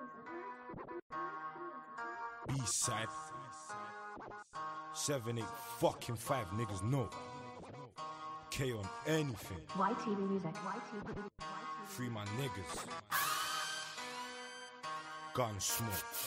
B-side 785 niggas know K on anything. YTV Music. Free my niggas. Gun smoke.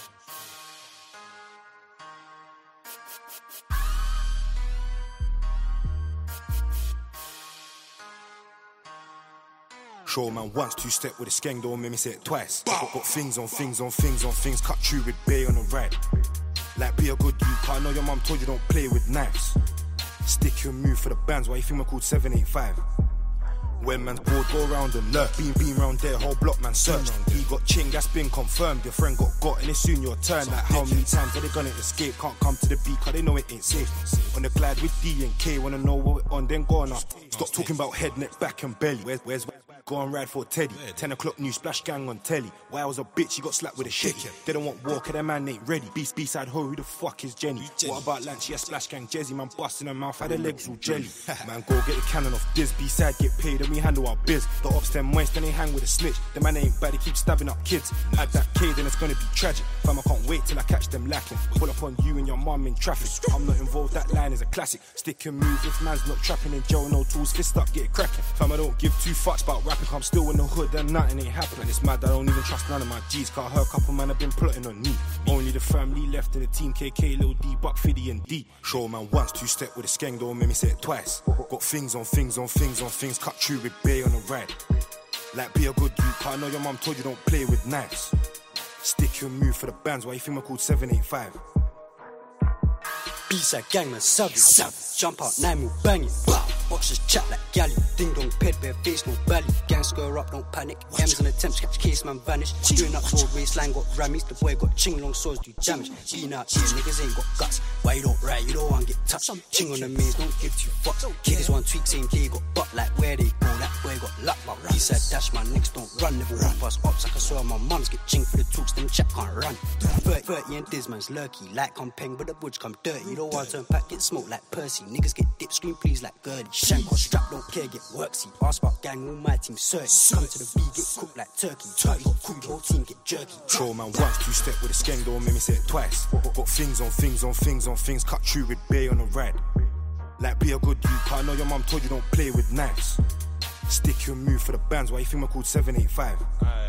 Show man once, two-step with a skeng, don't make me say it twice. Got things on things on things on things, cut through with bay on the ride. Like be a good dude, I know your mum told you don't play with knives. Stick your move for the bands, why you think we're called 785? When man's bored, go round and lurk. Beam round there, whole block man search. He got ching, that's been confirmed. Your friend got and it's soon your turn. Like how many times are they gonna escape? Can't come to the beat, cause they know it ain't safe. On the glide with D and K, wanna know what we're on, then go on up. Stop talking about head, neck, back and belly. Where's go and ride for Teddy. 10 o'clock new splash gang on telly. Why I was a bitch, he got slapped with a shit. They don't want war, cause that man ain't ready. B-side ho, who the fuck is Jenny? What about Lance? Yeah, splash gang Jezzy, man busting her mouth, had her legs all jelly. Man, go get the cannon off this. B-side get paid and we handle our biz. The ops them moist, then they hang with a snitch. The man ain't bad, they keep stabbing up kids. Add that K, then it's gonna be tragic. Fam, I can't wait till I catch them lacking. Pull up on you and your mum in traffic. I'm not involved, that line is a classic. Stick and move, if man's not trapping in jail, no tools, fist up, get it cracking. Fam, I don't give two fucks about rapping, I'm still in the hood and nothing ain't happening. It's mad, I don't even trust none of my G's, cause I heard a couple man have been plotting on me. Only the family left in the team, KK, Lil D, Buck, Fiddy and D. Show man once, two-step with a skeng, don't make me say it twice. Got things on things on things on things, cut through with bay on the ride. Like be a good dude, cause I know your mum told you don't play with knives. Stick your move for the bands, why you think we're called 785? B-side gang man savage. Jump out, 9 mil bang it. Boxers chat like galley. Ding dong ped, bare face, no belly. Gang square up, don't panic. M's on attempts, catch case man vanish. Doing up road waistline, got rammies. The boy got ching long swords, do damage. Being out here, niggas ain't got guts. Why you don't ride, you don't want get touched. Ching on the maze, don't give two fucks. Kids one tweak, same day got butt like where they go. That boy got luck. B-side dash, my niggas don't run. Never run past ops, like I saw my mums get ching for the talks, them chat can't run. 30 and Disman's lurky, like I'm peng, but the woods come dirty. You don't want to turn back, get smoked like Percy. Niggas get dipped, scream please like Gurley. Shank or strap, don't care, get worksy. Ask about gang, all my team certy. Come to the B, get cooked like turkey. Turkey got food, whole team get jerky. Troll man once, two-step with a skeng, don't make me say it twice. Got things on things on things on things, cut through with bay on the ride. Like be a good dude, cause I know your mum told you don't play with knives. Stick your move for the bands, why you think we're called 785?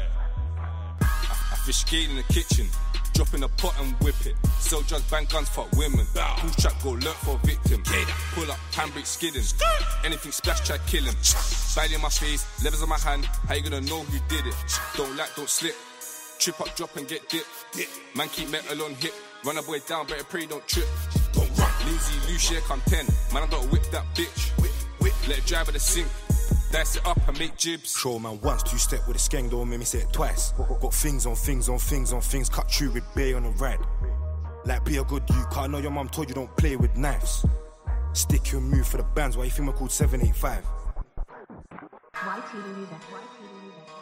I fish skate in the kitchen, drop in a pot and whip it. Sell drugs, bang guns, fuck women. Pull trap, go lurk for a victim. Pull up, handbrake skidding. Anything splash, try kill him. Bile in my face, levers on my hand. How you gonna know who did it? Don't like, don't slip. Trip up, drop and get dipped. Man keep metal on hip. Run a boy down, better pray, don't trip. Don't run. Lindsay, loose, yeah, come 10. Man, I gotta whip that bitch. Let it drive at the sink. Dice it up and make jibs. Show man once, two-step with a skeng, don't make me say it twice. Got things on things on things on things, cut through with bay on the ride. Like be a good dude, cause I know your mum told you don't play with knives. Stick your move for the bands, why you think we're called 785? YTV Music.